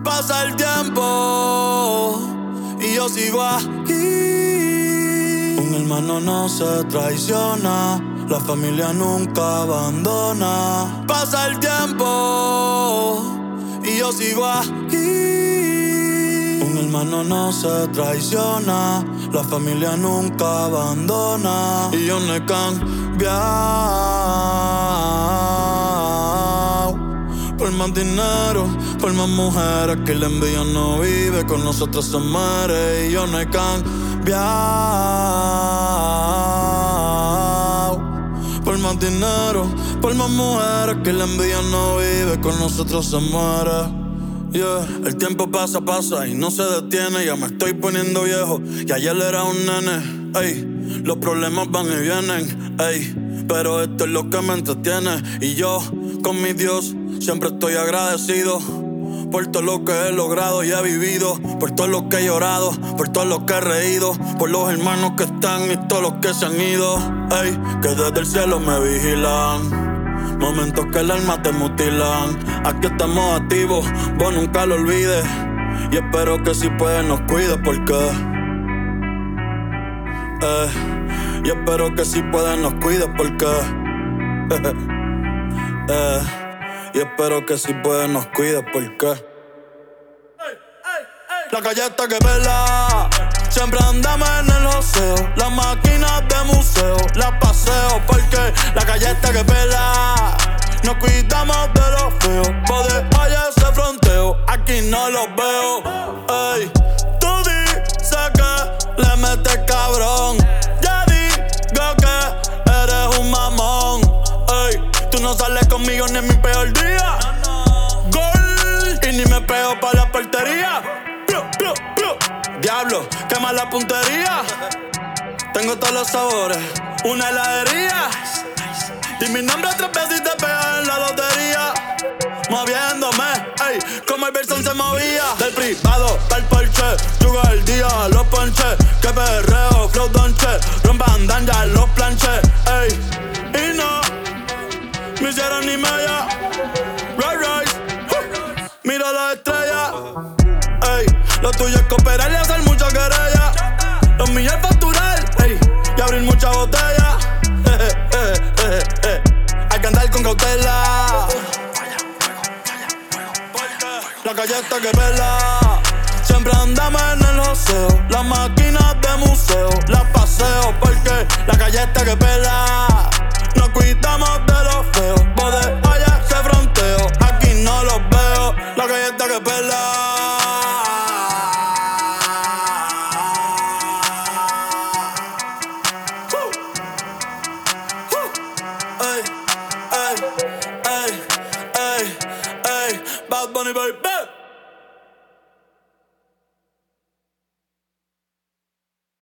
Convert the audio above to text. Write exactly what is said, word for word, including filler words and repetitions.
Pasa el tiempo y yo sigo aquí. Un hermano no se traiciona, la familia nunca abandona. Pasa el tiempo y yo sigo aquí. Un hermano no se traiciona, la familia nunca abandona. Y yo no he cambiado. Por más dinero, por más mujeres, que la envidia no vive, con nosotros se muere. Y yo no he cambiado. Por más dinero, por más mujeres, que la envidia no vive, con nosotros se muere. Yeah. El tiempo pasa, pasa y no se detiene. Ya me estoy poniendo viejo y ayer era un nene. Ey, los problemas van y vienen. Ey, pero esto es lo que me entretiene. Y yo, con mi Dios, siempre estoy agradecido por todo lo que he logrado y he vivido, por todo lo que he llorado, por todo lo que he reído, por los hermanos que están y todos los que se han ido. Ey, que desde el cielo me vigilan. Momentos que el alma te mutilan. Aquí estamos activos, vos nunca lo olvides. Y espero que si puedes nos cuides porque eh, Y espero que si puedes nos cuides porque eh, Y espero que si puedes nos cuides porque la calle está que pela. Siempre andamos en el joseo. Las máquinas de museo las paseo porque la calle está que pela. Nos cuidamos de los feos. Poder allá ese fronteo. Aquí no los veo. Ey, tú dices que le metes cabrón. Ya digo que eres un mamón. Ey, tú no sales conmigo ni en mi peor día. Gol. Y ni me pego pa' la portería. Diablo, quema la puntería. Tengo todos los sabores, una heladería. Y mi nombre tres veces y te pega en la lotería. Moviéndome, ey, como el Verson se movía. Del privado pa'l Porsche, yugo el día, los ponches. Que perreo, flow donche, rompan ya los planches, ey. Y no me hicieron ni media. Right, right, uh, mira las estrellas. Ey, lo tuyo es cooperar y hacer mucha querella. Los míos es facturar, ey, y abrir mucha botella. Eh, eh, eh, eh. Hay que andar con cautela. La calle está que pela. Siempre andamos en el joseo. Las máquinas de museo las paseo porque la calle está que pela. Nos cuidamos de los feos. Poder allá ese fronteo. Aquí no los veo. La calle está que pela. Ey, ey, ey, ey, ey, Bad Bunny, baby.